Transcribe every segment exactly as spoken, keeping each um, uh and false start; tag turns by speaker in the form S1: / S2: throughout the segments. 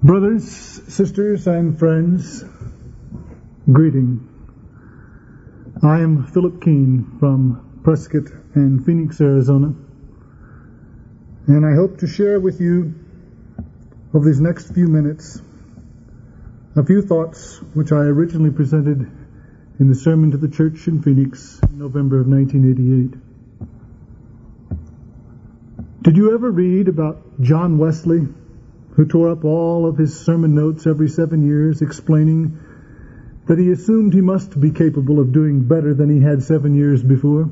S1: Brothers, sisters, and friends, greeting. I am Philip Keene from Prescott and Phoenix, Arizona, and I hope to share with you over these next few minutes a few thoughts which I originally presented in the sermon to the church in Phoenix in November of nineteen eighty-eight. Did you ever read about John Wesley, who tore up all of his sermon notes every seven years, explaining that he assumed he must be capable of doing better than he had seven years before?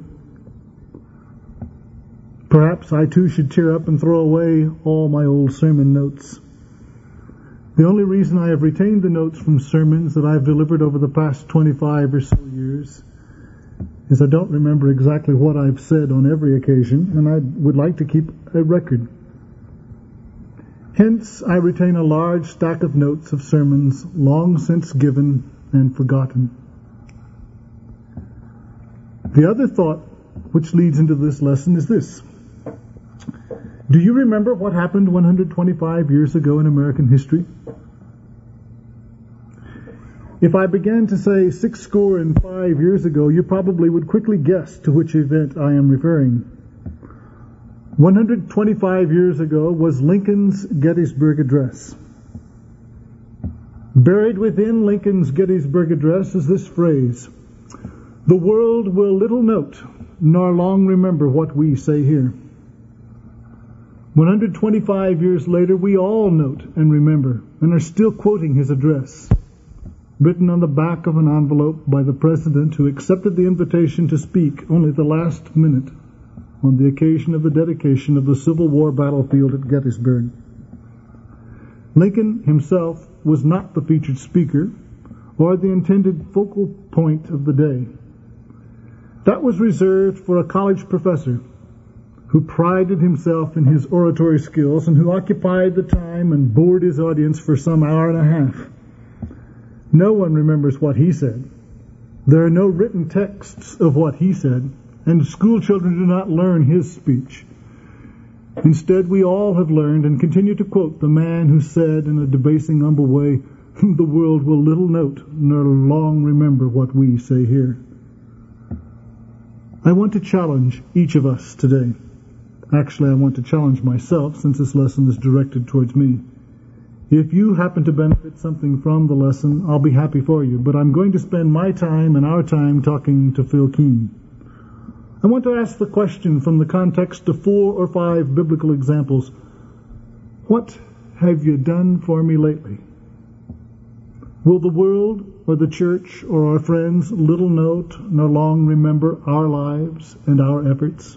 S1: Perhaps I too should tear up and throw away all my old sermon notes. The only reason I have retained the notes from sermons that I've delivered over the past twenty-five or so years is I don't remember exactly what I've said on every occasion, and I would like to keep a record. Hence, I retain a large stack of notes of sermons long since given and forgotten. The other thought which leads into this lesson is this. Do you remember what happened one hundred twenty-five years ago in American history? If I began to say six score and five years ago, you probably would quickly guess to which event I am referring. one hundred twenty-five years ago was Lincoln's Gettysburg Address. Buried within Lincoln's Gettysburg Address is this phrase: "The world will little note, nor long remember what we say here." one hundred twenty-five years later, we all note and remember, and are still quoting his address, written on the back of an envelope by the president who accepted the invitation to speak only at the last minute on the occasion of the dedication of the Civil War battlefield at Gettysburg. Lincoln himself was not the featured speaker or the intended focal point of the day. That was reserved for a college professor who prided himself in his oratory skills and who occupied the time and bored his audience for some hour and a half. No one remembers what he said. There are no written texts of what he said, and school children do not learn his speech. Instead, we all have learned and continue to quote the man who said in a debasing, humble way, "The world will little note nor long remember what we say here." I want to challenge each of us today. Actually, I want to challenge myself, since this lesson is directed towards me. If you happen to benefit something from the lesson, I'll be happy for you, but I'm going to spend my time and our time talking to Phil Keene. I want to ask the question from the context of four or five biblical examples. What have you done for me lately? Will the world or the church or our friends little note nor long remember our lives and our efforts?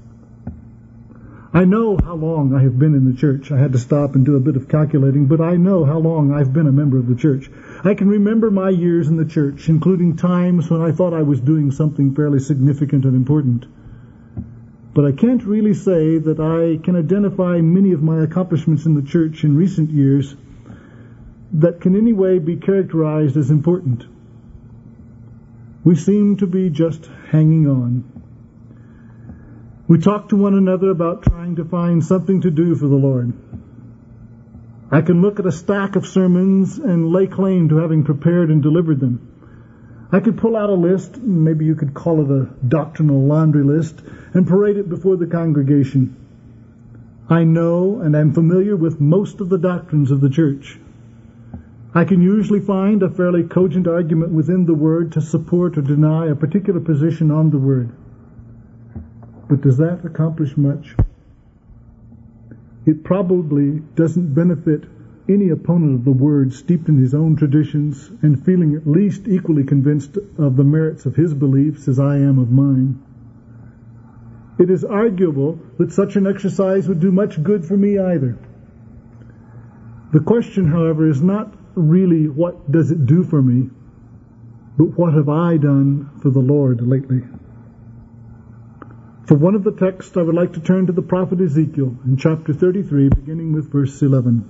S1: I know how long I have been in the church. I had to stop and do a bit of calculating, but I know how long I've been a member of the church. I can remember my years in the church, including times when I thought I was doing something fairly significant and important. But I can't really say that I can identify many of my accomplishments in the church in recent years that can in any way be characterized as important. We seem to be just hanging on. We talk to one another about trying to find something to do for the Lord. I can look at a stack of sermons and lay claim to having prepared and delivered them. I could pull out a list, maybe you could call it a doctrinal laundry list, and parade it before the congregation. I know and am familiar with most of the doctrines of the church. I can usually find a fairly cogent argument within the Word to support or deny a particular position on the Word. But does that accomplish much? It probably doesn't benefit any opponent of the Word steeped in his own traditions and feeling at least equally convinced of the merits of his beliefs as I am of mine. It is arguable that such an exercise would do much good for me either. The question, however, is not really what does it do for me, but what have I done for the Lord lately? For one of the texts, I would like to turn to the prophet Ezekiel in chapter thirty-three, beginning with verse eleven.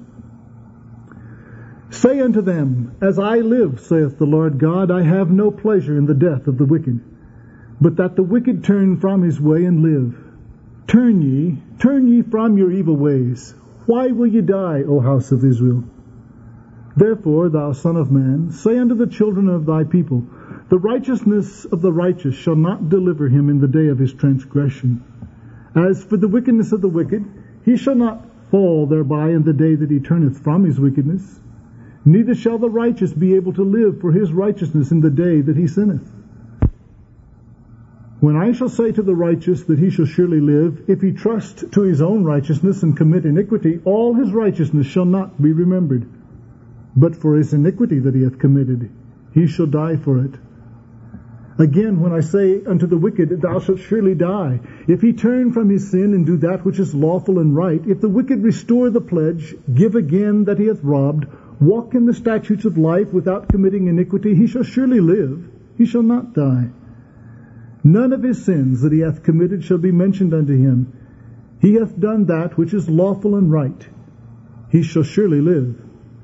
S1: "Say unto them, As I live, saith the Lord God, I have no pleasure in the death of the wicked, but that the wicked turn from his way and live. Turn ye, turn ye from your evil ways. Why will ye die, O house of Israel? Therefore, thou son of man, say unto the children of thy people, the righteousness of the righteous shall not deliver him in the day of his transgression. As for the wickedness of the wicked, he shall not fall thereby in the day that he turneth from his wickedness. Neither shall the righteous be able to live for his righteousness in the day that he sinneth. When I shall say to the righteous that he shall surely live, if he trust to his own righteousness and commit iniquity, all his righteousness shall not be remembered. But for his iniquity that he hath committed, he shall die for it. Again, when I say unto the wicked, thou shalt surely die, if he turn from his sin and do that which is lawful and right, if the wicked restore the pledge, give again that he hath robbed, walk in the statutes of life without committing iniquity, he shall surely live, he shall not die. None of his sins that he hath committed shall be mentioned unto him. He hath done that which is lawful and right, he shall surely live.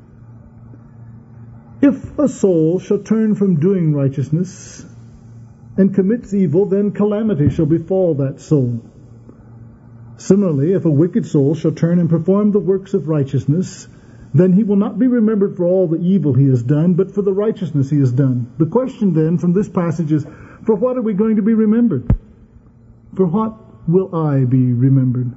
S1: If a soul shall turn from doing righteousness and commits evil, then calamity shall befall that soul. Similarly, if a wicked soul shall turn and perform the works of righteousness, then he will not be remembered for all the evil he has done, but for the righteousness he has done. The question then from this passage is, for what are we going to be remembered? For what will I be remembered?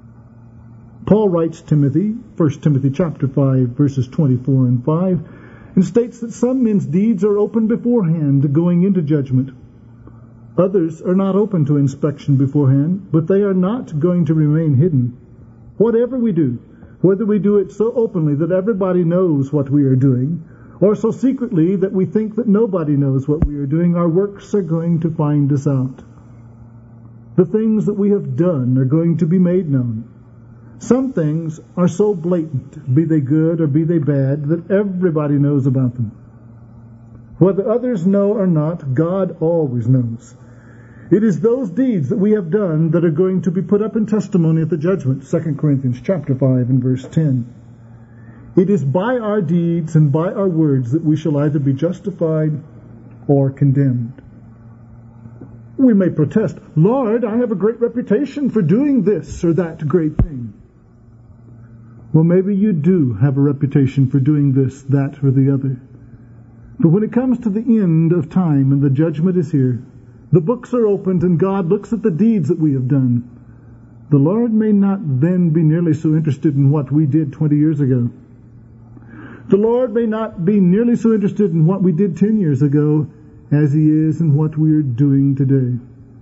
S1: Paul writes Timothy, First Timothy chapter five, verses twenty-four and five, and states that some men's deeds are open beforehand, going into judgment. Others are not open to inspection beforehand, but they are not going to remain hidden. Whatever we do, whether we do it so openly that everybody knows what we are doing, or so secretly that we think that nobody knows what we are doing, our works are going to find us out. The things that we have done are going to be made known. Some things are so blatant, be they good or be they bad, that everybody knows about them. Whether others know or not, God always knows. It is those deeds that we have done that are going to be put up in testimony at the judgment, Second Corinthians chapter five and verse ten. It is by our deeds and by our words that we shall either be justified or condemned. We may protest, Lord, I have a great reputation for doing this or that great thing. Well, maybe you do have a reputation for doing this, that, or the other. But when it comes to the end of time and the judgment is here, the books are opened and God looks at the deeds that we have done, the Lord may not then be nearly so interested in what we did twenty years ago. The Lord may not be nearly so interested in what we did ten years ago as He is in what we are doing today.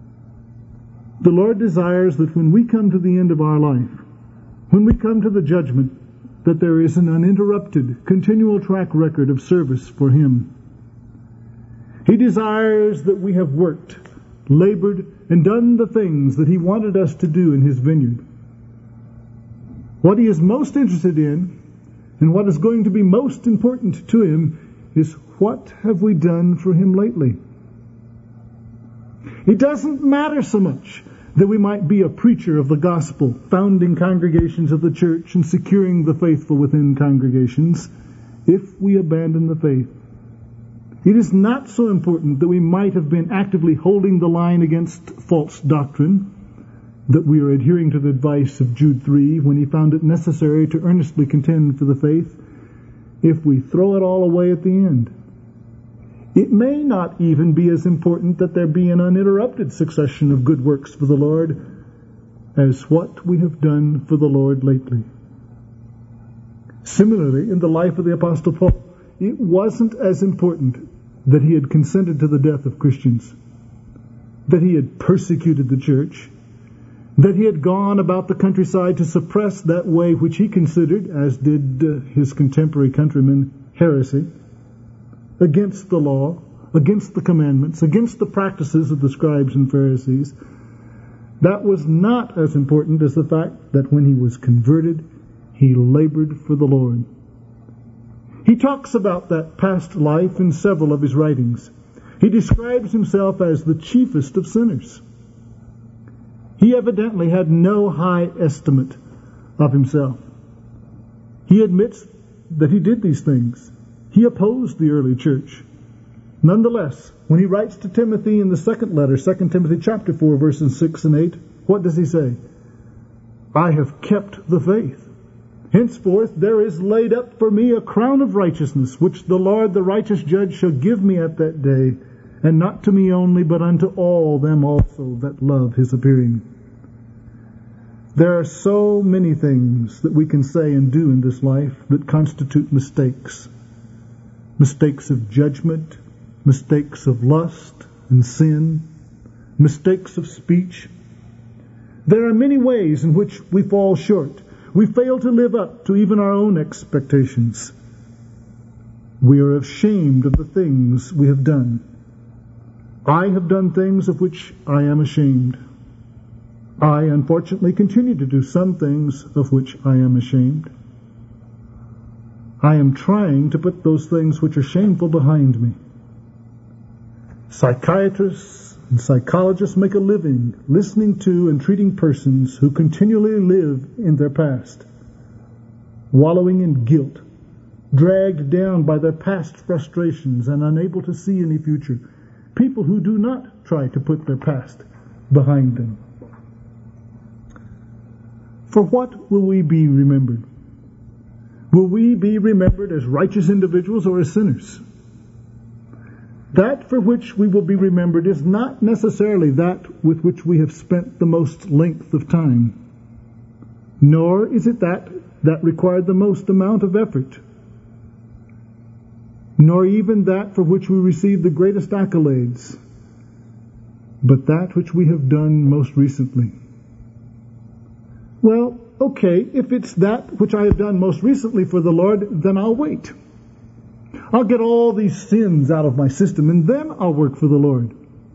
S1: The Lord desires that when we come to the end of our life, when we come to the judgment, that there is an uninterrupted, continual track record of service for Him. He desires that we have worked, labored, and done the things that He wanted us to do in His vineyard. What He is most interested in, and what is going to be most important to Him, is what have we done for Him lately? It doesn't matter so much that we might be a preacher of the gospel, founding congregations of the church and securing the faithful within congregations, if we abandon the faith. It is not so important that we might have been actively holding the line against false doctrine, that we are adhering to the advice of Jude three when he found it necessary to earnestly contend for the faith, if we throw it all away at the end. It may not even be as important that there be an uninterrupted succession of good works for the Lord as what we have done for the Lord lately. Similarly, in the life of the Apostle Paul, it wasn't as important that he had consented to the death of Christians, that he had persecuted the church, that he had gone about the countryside to suppress that way which he considered, as did uh, his contemporary countrymen, heresy, against the law, against the commandments, against the practices of the scribes and Pharisees. That was not as important as the fact that when he was converted, he labored for the Lord. He talks about that past life in several of his writings. He describes himself as the chiefest of sinners. He evidently had no high estimate of himself. He admits that he did these things. He opposed the early church. Nonetheless, when he writes to Timothy in the second letter, Second Timothy chapter four, verses six and eight, what does he say? I have kept the faith. Henceforth there is laid up for me a crown of righteousness, which the Lord the righteous judge shall give me at that day, and not to me only, but unto all them also that love his appearing. There are so many things that we can say and do in this life that constitute mistakes. Mistakes of judgment, mistakes of lust and sin, mistakes of speech. There are many ways in which we fall short. We fail to live up to even our own expectations. We are ashamed of the things we have done. I have done things of which I am ashamed. I, unfortunately, continue to do some things of which I am ashamed. I am trying to put those things which are shameful behind me. Psychiatrists and psychologists make a living listening to and treating persons who continually live in their past, wallowing in guilt, dragged down by their past frustrations and unable to see any future. People who do not try to put their past behind them. For what will we be remembered? Will we be remembered as righteous individuals or as sinners? That for which we will be remembered is not necessarily that with which we have spent the most length of time, nor is it that that required the most amount of effort, nor even that for which we received the greatest accolades, but that which we have done most recently. Well, okay, if it's that which I have done most recently for the Lord, then I'll wait. I'll get all these sins out of my system, and then I'll work for the Lord.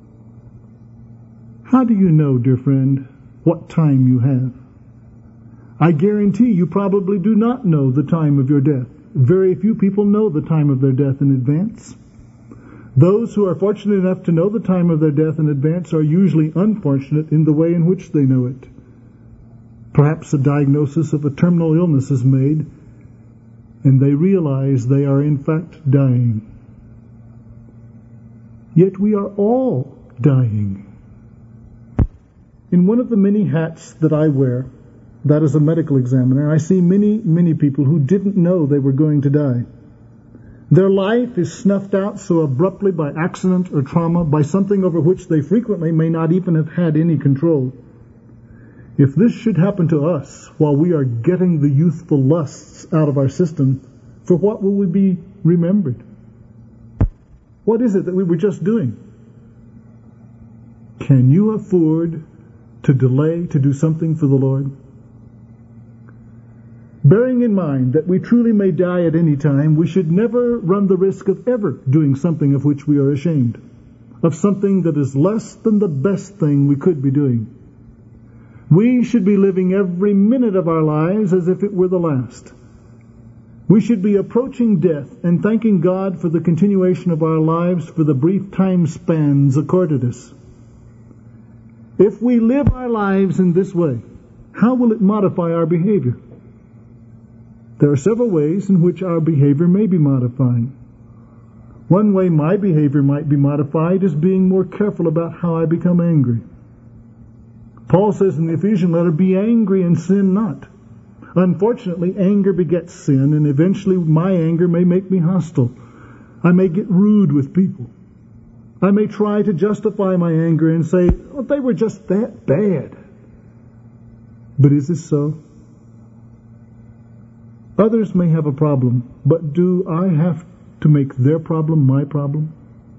S1: How do you know, dear friend, what time you have? I guarantee you probably do not know the time of your death. Very few people know the time of their death in advance. Those who are fortunate enough to know the time of their death in advance are usually unfortunate in the way in which they know it. Perhaps a diagnosis of a terminal illness is made, and they realize they are in fact dying. Yet we are all dying. In one of the many hats that I wear, that is a medical examiner, I see many, many people who didn't know they were going to die. Their life is snuffed out so abruptly by accident or trauma, by something over which they frequently may not even have had any control. If this should happen to us while we are getting the youthful lusts out of our system, for what will we be remembered? What is it that we were just doing? Can you afford to delay to do something for the Lord? Bearing in mind that we truly may die at any time, we should never run the risk of ever doing something of which we are ashamed, of something that is less than the best thing we could be doing. We should be living every minute of our lives as if it were the last. We should be approaching death and thanking God for the continuation of our lives for the brief time spans accorded us. If we live our lives in this way, how will it modify our behavior? There are several ways in which our behavior may be modified. One way my behavior might be modified is being more careful about how I become angry. Paul says in the Ephesian letter, be angry and sin not. Unfortunately, anger begets sin, and eventually my anger may make me hostile. I may get rude with people. I may try to justify my anger and say, oh, they were just that bad. But is this so? Others may have a problem, but do I have to make their problem my problem?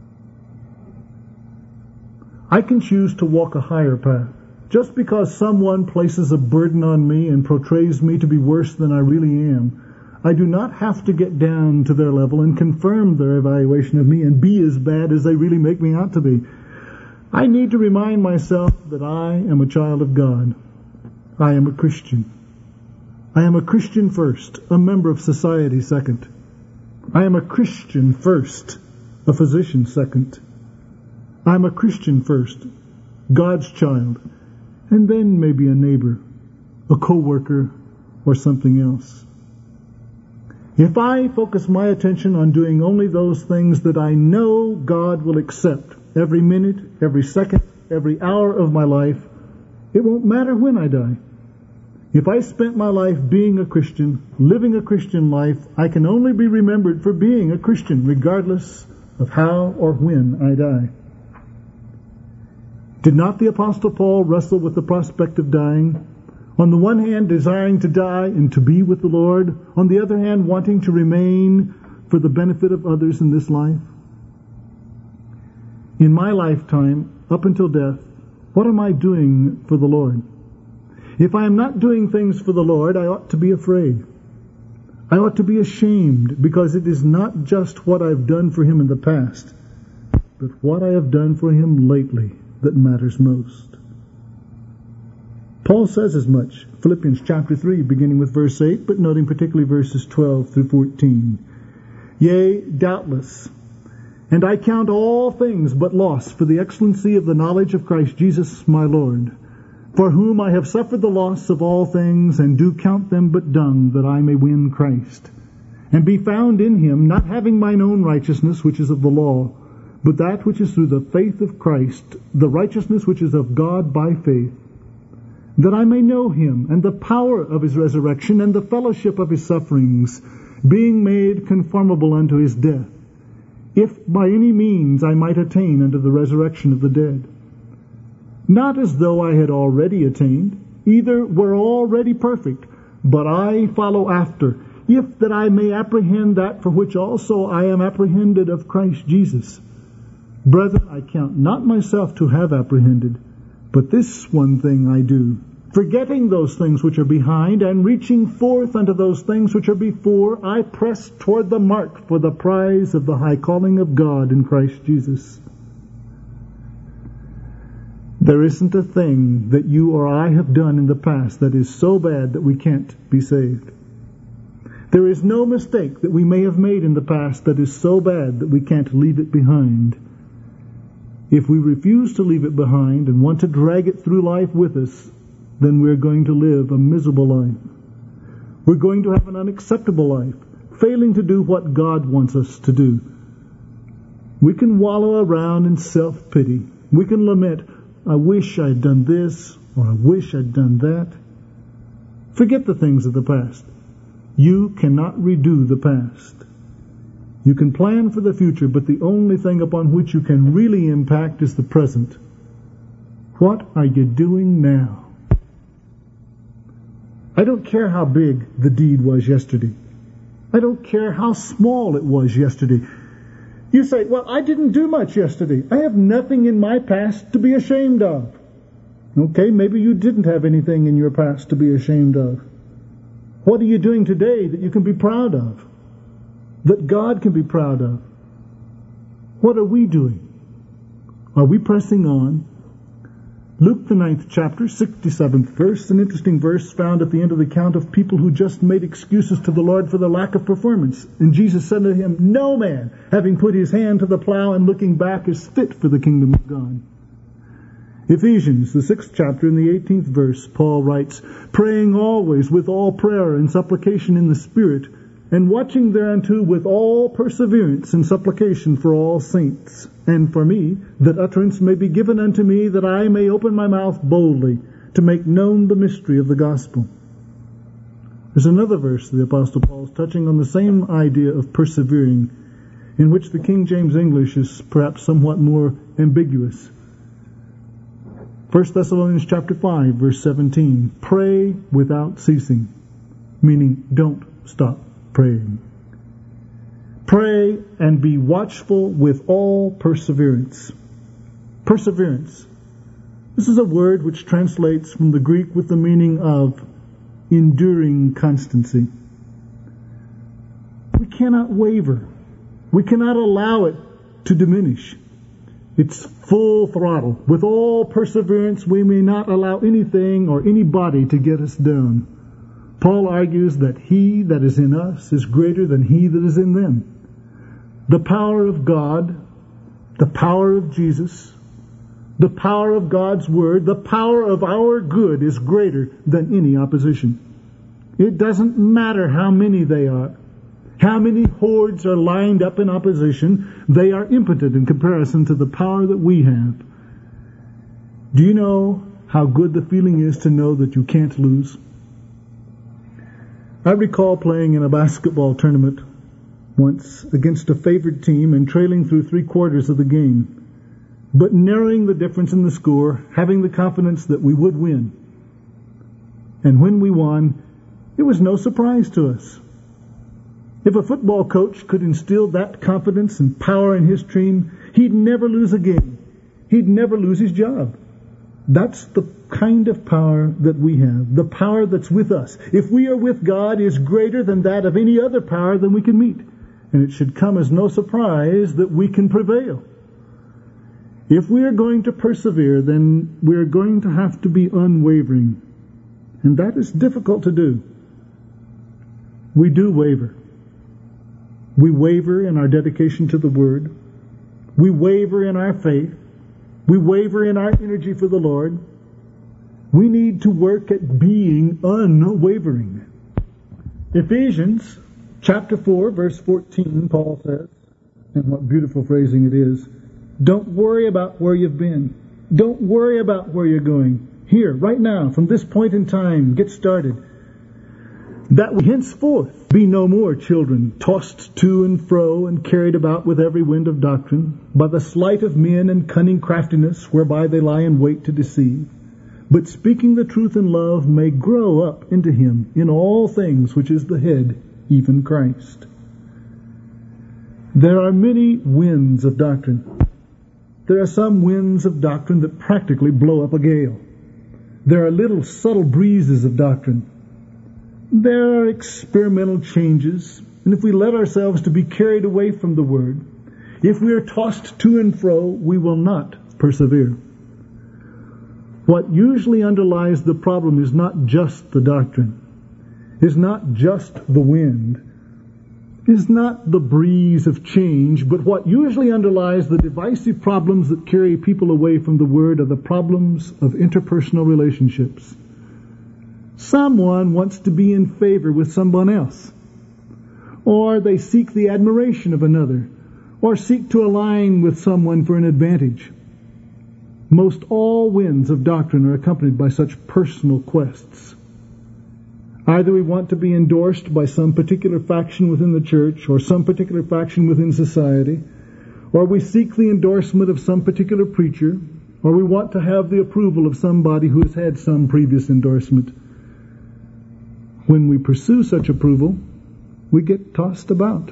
S1: I can choose to walk a higher path. Just because someone places a burden on me and portrays me to be worse than I really am, I do not have to get down to their level and confirm their evaluation of me and be as bad as they really make me out to be. I need to remind myself that I am a child of God. I am a Christian. I am a Christian first, a member of society second. I am a Christian first, a physician second. I am a Christian first, God's child, and then maybe a neighbor, a co-worker, or something else. If I focus my attention on doing only those things that I know God will accept every minute, every second, every hour of my life, it won't matter when I die. If I spent my life being a Christian, living a Christian life, I can only be remembered for being a Christian, regardless of how or when I die. Did not the Apostle Paul wrestle with the prospect of dying? On the one hand, desiring to die and to be with the Lord. On the other hand, wanting to remain for the benefit of others in this life. In my lifetime, up until death, what am I doing for the Lord? If I am not doing things for the Lord, I ought to be afraid. I ought to be ashamed, because it is not just what I've done for Him in the past, but what I have done for Him lately that matters most. Paul says as much, Philippians chapter three, beginning with verse eight, but noting particularly verses twelve through fourteen. Yea, doubtless, and I count all things but loss for the excellency of the knowledge of Christ Jesus my Lord, for whom I have suffered the loss of all things, and do count them but dung, that I may win Christ, and be found in Him, not having mine own righteousness, which is of the law, but that which is through the faith of Christ, the righteousness which is of God by faith, that I may know Him, and the power of His resurrection, and the fellowship of His sufferings, being made conformable unto His death, if by any means I might attain unto the resurrection of the dead. Not as though I had already attained, either were already perfect, but I follow after, if that I may apprehend that for which also I am apprehended of Christ Jesus. Brethren, I count not myself to have apprehended, but this one thing I do, forgetting those things which are behind, and reaching forth unto those things which are before, I press toward the mark for the prize of the high calling of God in Christ Jesus. There isn't a thing that you or I have done in the past that is so bad that we can't be saved. There is no mistake that we may have made in the past that is so bad that we can't leave it behind. If we refuse to leave it behind and want to drag it through life with us, then we're going to live a miserable life. We're going to have an unacceptable life, failing to do what God wants us to do. We can wallow around in self-pity. We can lament, I wish I'd done this, or I wish I'd done that. Forget the things of the past. You cannot redo the past. You can plan for the future, but the only thing upon which you can really impact is the present. What are you doing now? I don't care how big the deed was yesterday. I don't care how small it was yesterday. You say, well, I didn't do much yesterday. I have nothing in my past to be ashamed of. Okay, maybe you didn't have anything in your past to be ashamed of. What are you doing today that you can be proud of? That God can be proud of? What are we doing? Are we pressing on? Luke the ninth chapter, sixty-seventh verse, an interesting verse found at the end of the account of people who just made excuses to the Lord for their lack of performance. And Jesus said to him, no man, having put his hand to the plow and looking back, is fit for the kingdom of God. Ephesians, the sixth chapter, in the eighteenth verse, Paul writes, praying always with all prayer and supplication in the Spirit, and watching thereunto with all perseverance and supplication for all saints, and for me, that utterance may be given unto me, that I may open my mouth boldly, to make known the mystery of the gospel. There's another verse of the Apostle Paul's touching on the same idea of persevering, in which the King James English is perhaps somewhat more ambiguous. First Thessalonians chapter five, verse seventeen, pray without ceasing, meaning don't stop praying. Pray and be watchful with all perseverance. Perseverance. This is a word which translates from the Greek with the meaning of enduring constancy. We cannot waver. We cannot allow it to diminish. It's full throttle. With all perseverance, we may not allow anything or anybody to get us down. Paul argues that he that is in us is greater than he that is in them. The power of God, the power of Jesus, the power of God's Word, the power of our good is greater than any opposition. It doesn't matter how many they are, how many hordes are lined up in opposition, they are impotent in comparison to the power that we have. Do you know how good the feeling is to know that you can't lose? I recall playing in a basketball tournament once against a favored team and trailing through three quarters of the game, but narrowing the difference in the score, having the confidence that we would win. And when we won, it was no surprise to us. If a football coach could instill that confidence and power in his team, he'd never lose a game. He'd never lose his job. That's the kind of power that we have. The power that's with us, if we are with God, is greater than that of any other power that we can meet. And it should come as no surprise that we can prevail. If we are going to persevere, then we are going to have to be unwavering. And that is difficult to do. We do waver. We waver in our dedication to the Word. We waver in our faith. We waver in our energy for the Lord. We need to work at being unwavering. Ephesians chapter four, verse fourteen, Paul says, and what beautiful phrasing it is, don't worry about where you've been. Don't worry about where you're going. Here, right now, from this point in time, get started. That we henceforth be no more children, tossed to and fro and carried about with every wind of doctrine, by the sleight of men and cunning craftiness whereby they lie in wait to deceive, but speaking the truth in love may grow up into him in all things which is the head, even Christ. There are many winds of doctrine. There are some winds of doctrine that practically blow up a gale. There are little subtle breezes of doctrine. There are experimental changes, and if we let ourselves to be carried away from the Word, if we are tossed to and fro, we will not persevere. What usually underlies the problem is not just the doctrine, is not just the wind, is not the breeze of change, but what usually underlies the divisive problems that carry people away from the Word are the problems of interpersonal relationships. Someone wants to be in favor with someone else, or they seek the admiration of another, or seek to align with someone for an advantage. Most all winds of doctrine are accompanied by such personal quests. Either we want to be endorsed by some particular faction within the church, or some particular faction within society, or we seek the endorsement of some particular preacher, or we want to have the approval of somebody who has had some previous endorsement. When we pursue such approval, we get tossed about.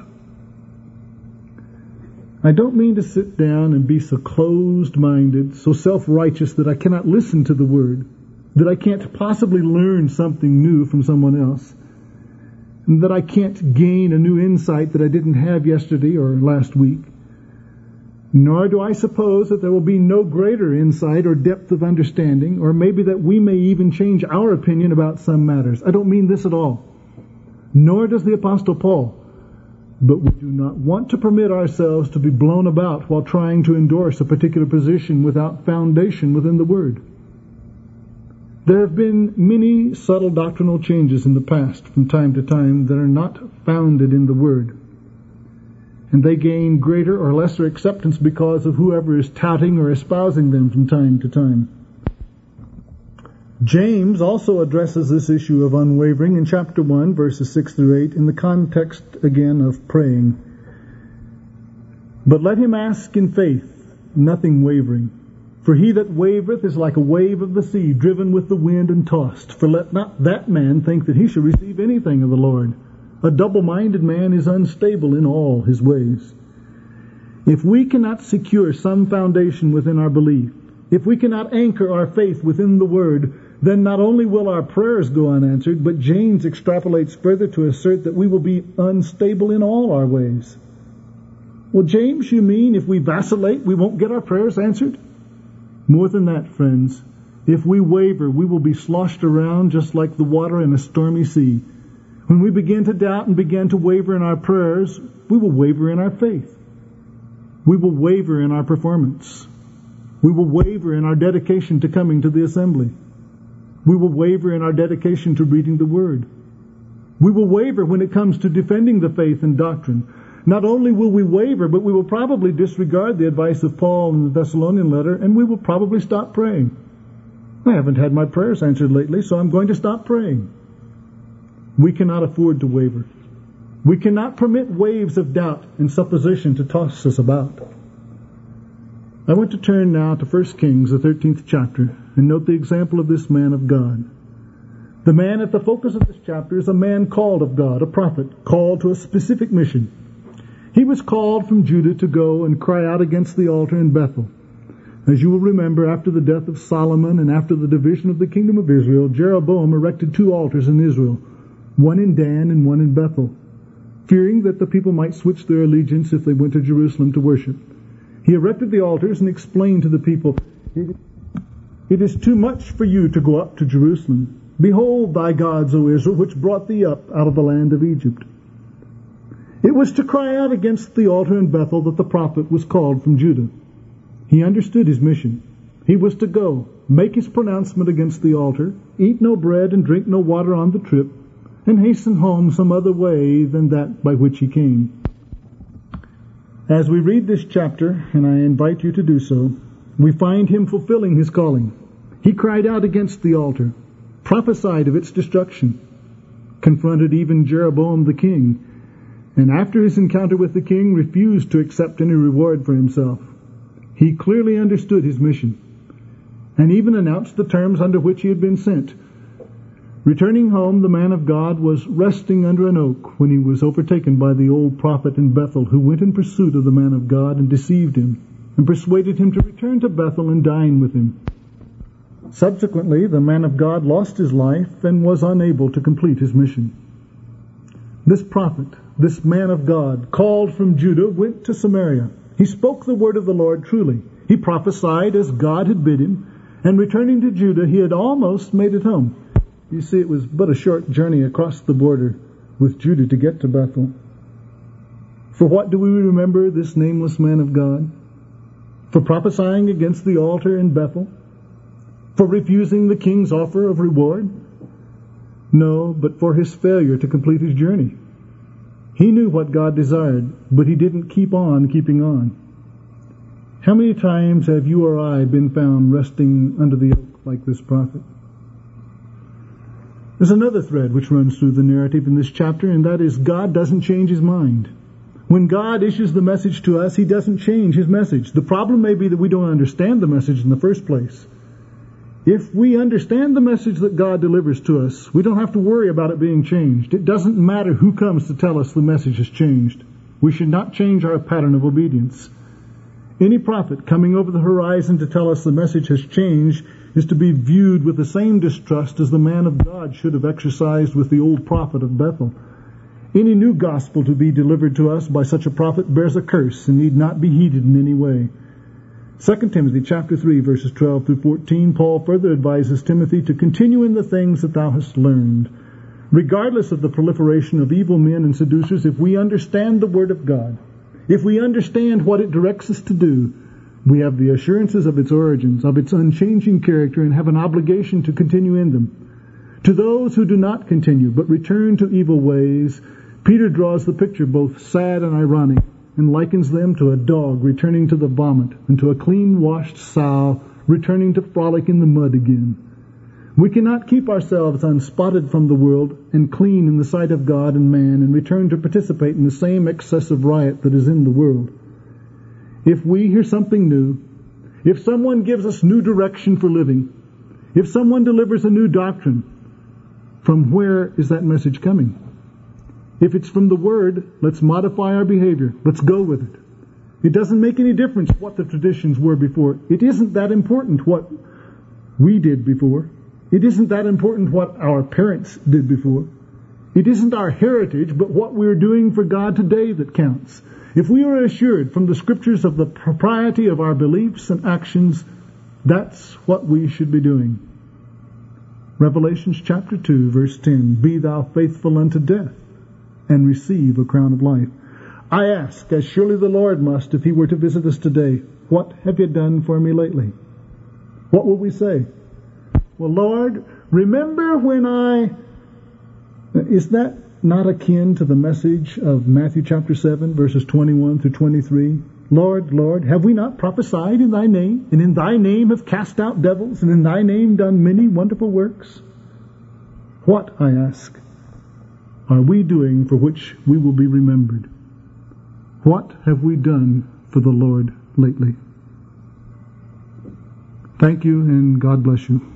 S1: I don't mean to sit down and be so closed-minded, so self-righteous that I cannot listen to the Word, that I can't possibly learn something new from someone else, and that I can't gain a new insight that I didn't have yesterday or last week. Nor do I suppose that there will be no greater insight or depth of understanding, or maybe that we may even change our opinion about some matters. I don't mean this at all. Nor does the Apostle Paul. But we do not want to permit ourselves to be blown about while trying to endorse a particular position without foundation within the Word. There have been many subtle doctrinal changes in the past from time to time that are not founded in the Word. And they gain greater or lesser acceptance because of whoever is touting or espousing them from time to time. James also addresses this issue of unwavering in chapter one, verses six through eight, in the context, again, of praying. But let him ask in faith, nothing wavering. For he that wavereth is like a wave of the sea, driven with the wind and tossed. For let not that man think that he shall receive anything of the Lord. A double-minded man is unstable in all his ways. If we cannot secure some foundation within our belief, if we cannot anchor our faith within the Word, then not only will our prayers go unanswered, but James extrapolates further to assert that we will be unstable in all our ways. Well, James, you mean if we vacillate, we won't get our prayers answered? More than that, friends. If we waver, we will be sloshed around just like the water in a stormy sea. When we begin to doubt and begin to waver in our prayers, we will waver in our faith. We will waver in our performance. We will waver in our dedication to coming to the assembly. We will waver in our dedication to reading the Word. We will waver when it comes to defending the faith and doctrine. Not only will we waver, but we will probably disregard the advice of Paul in the Thessalonian letter, and we will probably stop praying. I haven't had my prayers answered lately, so I'm going to stop praying. We cannot afford to waver. We cannot permit waves of doubt and supposition to toss us about. I want to turn now to First Kings, the thirteenth chapter, and note the example of this man of God. The man at the focus of this chapter is a man called of God, a prophet, called to a specific mission. He was called from Judah to go and cry out against the altar in Bethel. As you will remember, after the death of Solomon and after the division of the kingdom of Israel, Jeroboam erected two altars in Israel, one in Dan and one in Bethel, fearing that the people might switch their allegiance if they went to Jerusalem to worship. He erected the altars and explained to the people, "It is too much for you to go up to Jerusalem. Behold thy gods, O Israel, which brought thee up out of the land of Egypt." It was to cry out against the altar in Bethel that the prophet was called from Judah. He understood his mission. He was to go, make his pronouncement against the altar, eat no bread and drink no water on the trip, and hasten home some other way than that by which he came. As we read this chapter, and I invite you to do so, we find him fulfilling his calling. He cried out against the altar, prophesied of its destruction, confronted even Jeroboam the king, and after his encounter with the king, refused to accept any reward for himself. He clearly understood his mission, and even announced the terms under which he had been sent. Returning home, the man of God was resting under an oak when he was overtaken by the old prophet in Bethel, who went in pursuit of the man of God and deceived him, and persuaded him to return to Bethel and dine with him. Subsequently, the man of God lost his life and was unable to complete his mission. This prophet, this man of God, called from Judah, went to Samaria. He spoke the word of the Lord truly. He prophesied as God had bid him, and returning to Judah, he had almost made it home. You see, it was but a short journey across the border with Judah to get to Bethel. For what do we remember this nameless man of God? For prophesying against the altar in Bethel? For refusing the king's offer of reward? No, but for his failure to complete his journey. He knew what God desired, but he didn't keep on keeping on. How many times have you or I been found resting under the oak like this prophet? There's another thread which runs through the narrative in this chapter, and that is God doesn't change his mind. When God issues the message to us, he doesn't change his message. The problem may be that we don't understand the message in the first place. If we understand the message that God delivers to us, we don't have to worry about it being changed. It doesn't matter who comes to tell us the message has changed. We should not change our pattern of obedience. Any prophet coming over the horizon to tell us the message has changed is to be viewed with the same distrust as the man of God should have exercised with the old prophet of Bethel. Any new gospel to be delivered to us by such a prophet bears a curse and need not be heeded in any way. Second Timothy chapter three, verses twelve through fourteen, Paul further advises Timothy to continue in the things that thou hast learned. Regardless of the proliferation of evil men and seducers, if we understand the Word of God, if we understand what it directs us to do, we have the assurances of its origins, of its unchanging character, and have an obligation to continue in them. To those who do not continue, but return to evil ways, Peter draws the picture both sad and ironic, and likens them to a dog returning to the vomit, and to a clean-washed sow returning to frolic in the mud again. We cannot keep ourselves unspotted from the world and clean in the sight of God and man, and return to participate in the same excessive riot that is in the world. If we hear something new, if someone gives us new direction for living, if someone delivers a new doctrine, from where is that message coming? If it's from the Word, let's modify our behavior. Let's go with it. It doesn't make any difference what the traditions were before. It isn't that important what we did before. It isn't that important what our parents did before. It isn't our heritage, but what we're doing for God today that counts. If we are assured from the Scriptures of the propriety of our beliefs and actions, that's what we should be doing. Revelations chapter two, verse ten, Be thou faithful unto death, and receive a crown of life. I ask, as surely the Lord must if he were to visit us today, what have you done for me lately? What will we say? Well, Lord, remember when I... Is that not akin to the message of Matthew chapter seven, verses twenty-one through twenty-three? Lord, Lord, have we not prophesied in thy name, and in thy name have cast out devils, and in thy name done many wonderful works? What, I ask, are we doing for which we will be remembered? What have we done for the Lord lately? Thank you, and God bless you.